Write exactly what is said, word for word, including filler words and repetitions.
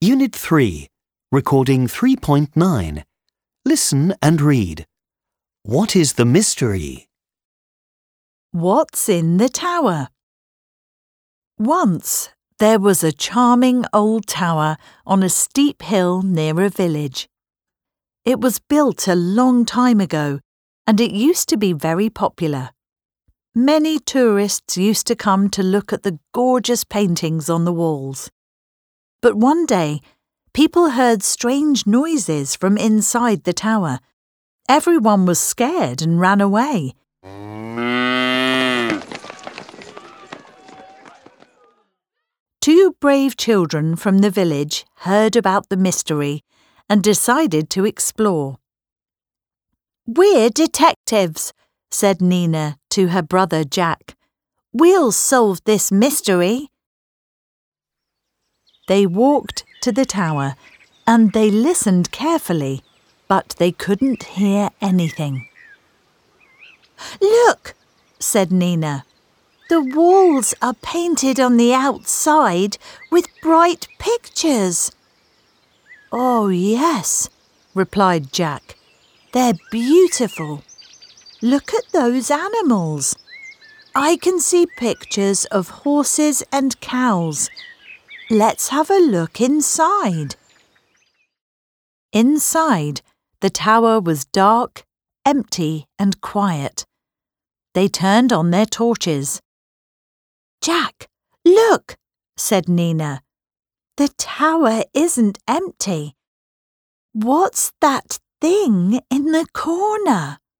Unit three, Recording three point nine. Listen and read. What is the mystery? What's in the tower? Once there was a charming old tower on a steep hill near a village. It was built a long time ago, and it used to be very popular. Many tourists used to come to look at the gorgeous paintings on the walls. But one day, people heard strange noises from inside the tower. Everyone was scared and ran away. Two brave children from the village heard about the mystery and decided to explore. "We're detectives," said Nina to her brother Jack. "We'll solve this mystery." They walked to the tower and they listened carefully, but they couldn't hear anything. "Look," said Nina. "The walls are painted on the outside with bright pictures." "Oh, yes," replied Jack. "They're beautiful. Look at those animals. I can see pictures of horses and cows. Let's have a look inside." Inside, the tower was dark, empty, and quiet. They turned on their torches. "Jack, look," said Nina. "The tower isn't empty. What's that thing in the corner?"